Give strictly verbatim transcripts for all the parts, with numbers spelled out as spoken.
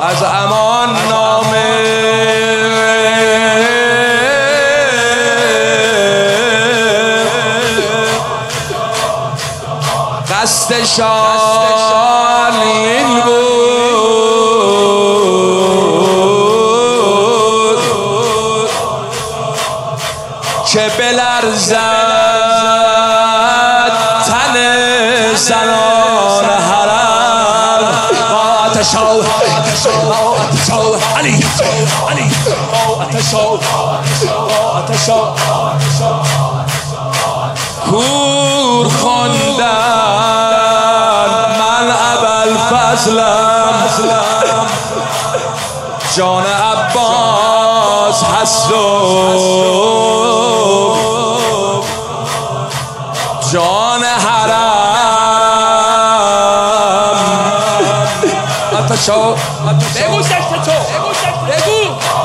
از امان نامه قصدشان این بود که بلرزد تن زنان حرم. آتشا آتشا علی علی آتشا آتشا کور خواندن من ابوالفضلم جان عباس هست و جان حرم. آتشا بگو سکت تو بگو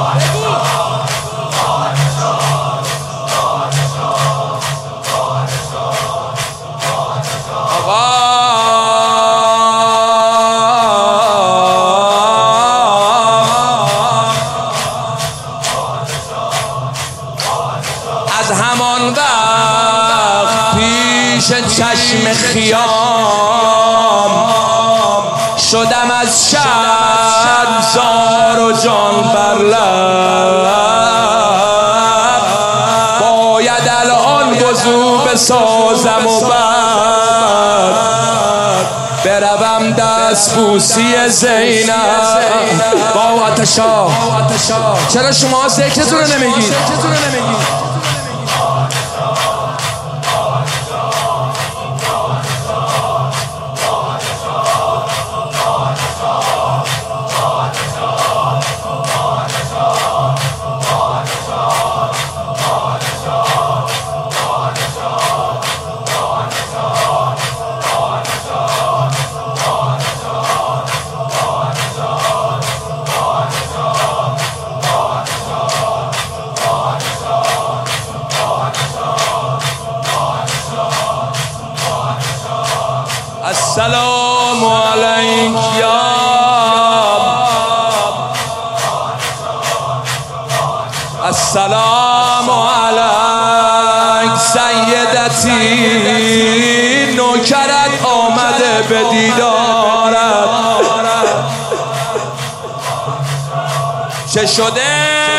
از همان وقت پیش چشم خیام شدم از شرم زار و جان بر لب. باید الان وضو بسازم و بعد بروم دست بوسی زینب. با آتشا چرا شما ذکرتون رو نمیگید؟ السلام علیک یا السلام علیک سیدتی. نوکرت آمده به دیدارت. چه شده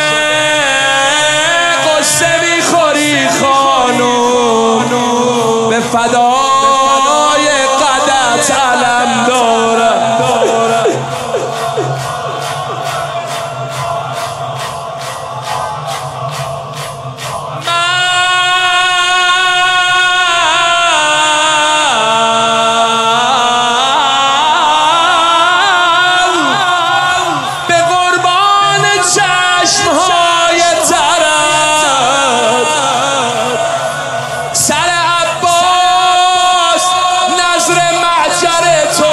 قصه میخوری خانوم به فدای قدت علم دارد. به قربان چشمهای ترت سر عباس نظر محجر تو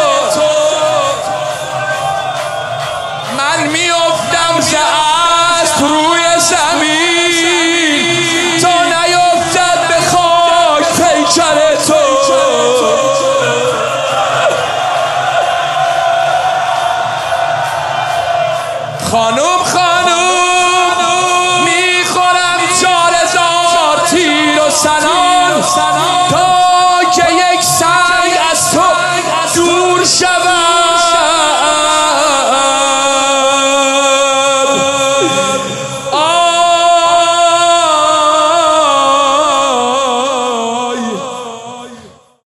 من میافتم ز اسب روی زمین تا نیفتد به خاک پیکر تو. خانوم خانوم میخورم چار هزار تیر و سنان تا که یک سنگ از تو دور شود.